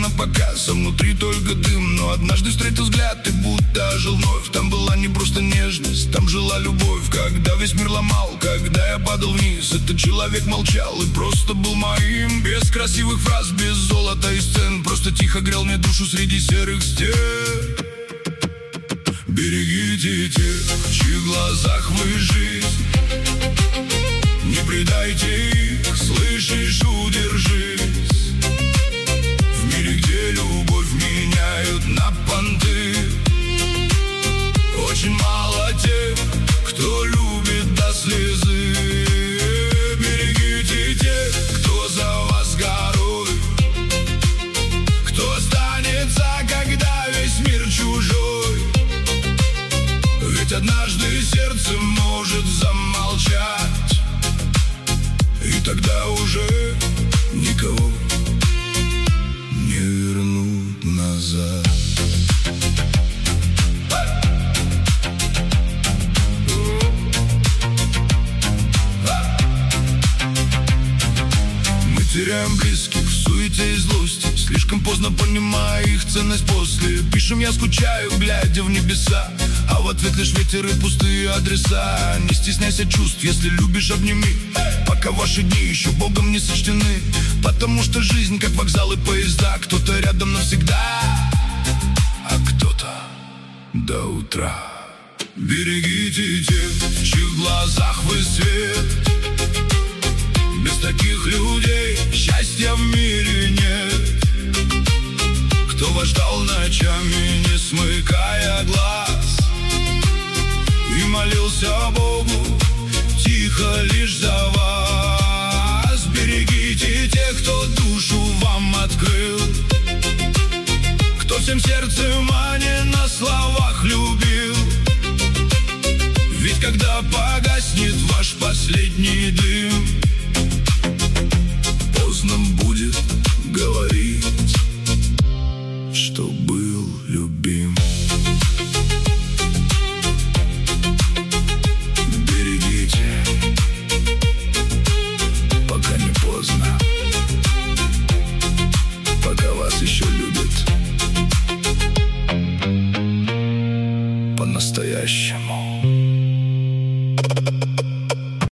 на показ, а внутри только дым. Но однажды встретил взгляд и будто ожил вновь. Там была не просто нежность, там жила любовь. Когда весь мир ломал, когда я падал вниз, этот человек молчал и просто был моим. Без красивых фраз, без золота и сцен, просто тихо грел мне душу среди серых стен. Берегите тех, в чьих глазах вы жизнь. Не предайте их, слышишь, удержись. В мире, где любовь меняют на понты, очень мало тех, кто любит до слезы. Берегите тех, кто за вас горой, кто останется, когда весь мир чужой. Ведь однажды сердце может замолчать, и тогда уже никого не вернут назад. Мы теряем близких в суете и злости, слишком поздно понимая их ценность после. Пишем «я скучаю», глядя в небеса, а в ответ лишь ветер и пустые адреса. Не стесняйся чувств, если любишь, обними, пока ваши дни еще Богом не сочтены. Потому что жизнь как вокзал и поезда, кто-то рядом навсегда, а кто-то до утра. Берегите тех, в чьих глазах вы свет. Без таких людей счастья в мире нет. Кто вас ждал ночами, не смыкая глаз, и молился Богу тихо лишь за вас. Берегите тех, кто душу вам открыл, кто всем сердцем, а не на словах любил. Ведь когда погаснет ваш последний дым, поздно будет говорить, что был любим.